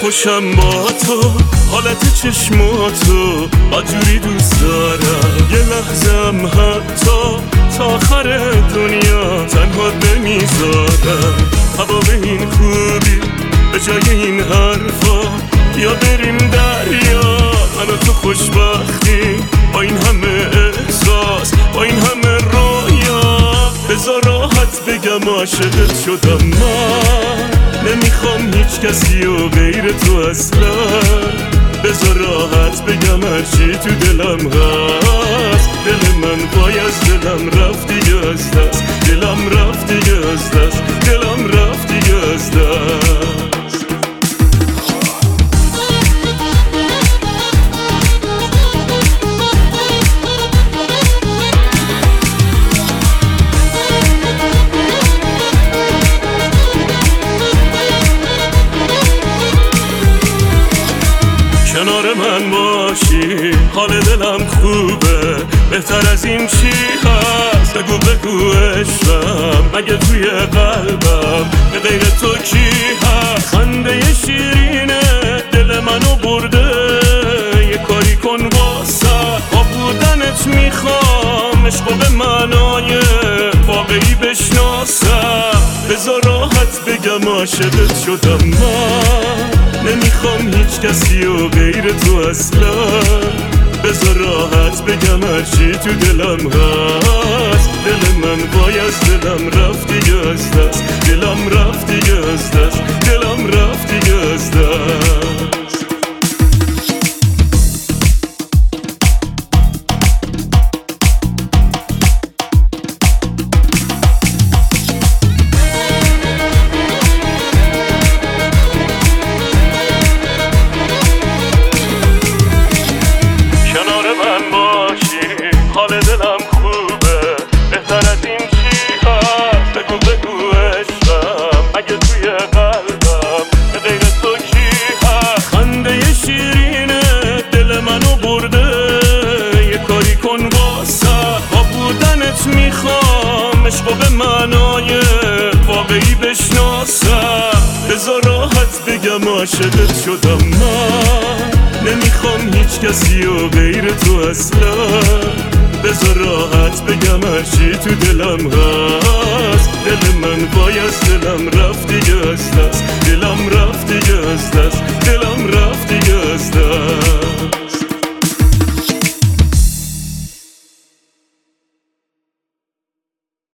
خوشم با تو، حالت چشماتو بجوری دوست دارم. یه لحظم حتی تا آخر دنیا تنها نمیذارم. هوا به این خوبی به جای این حرفا یا بریم دریا. من و تو خوشبختی با این همه احساس، با این همه رویا. بذار راحت بگم عاشقت شدم. من نمیخوام هیچ کسی و غیر تو اصلا. بذار راحت بگم هرچی تو دلم هست. دل من وای از دلم رفت دیگه از دست. دلم رفت دیگه از دست. دلم رفت دیگه از دست. کنار من باشی حال دلم خوبه. بهتر از این چی هست؟ بگو بگو عشقم. مگه توی قلبم به غیر تو کی هست؟ خنده شیرینه دل منو برده. یه کاری کن واسه با بودنت میخوام عشقو به معنای واقعی بشناسم. بذار راحت بگم عاشقت شدم. من نمیخوام هیچ کسی و غیر تو اصلا. بذار راحت بگم هرچی تو دلم هست. دل من وای از دلم رفت دیگه از دست. دلم رفت دیگه از دست. دلم رفت دیگه از دست. حال دلم خوبه. بهتر از این چی هست؟ بگو بگو عشقم. مگه توی قلبم به غیر تو کی هست؟ خنده شیرینه دل منو برده. یه کاری کن واسه با بودنت میخوام عشقو به معنای واقعی بشناسم. بذار راحت بگم عاشقت شدم. من نمیخوام هیچ کسی و غیر تو اصلا. بذار راحت بگم هرچی تو دلم هست. دل من وای از دلم رفت دیگه از دست. دلم رفت دیگه از دست. دلم رفت دیگه از دست.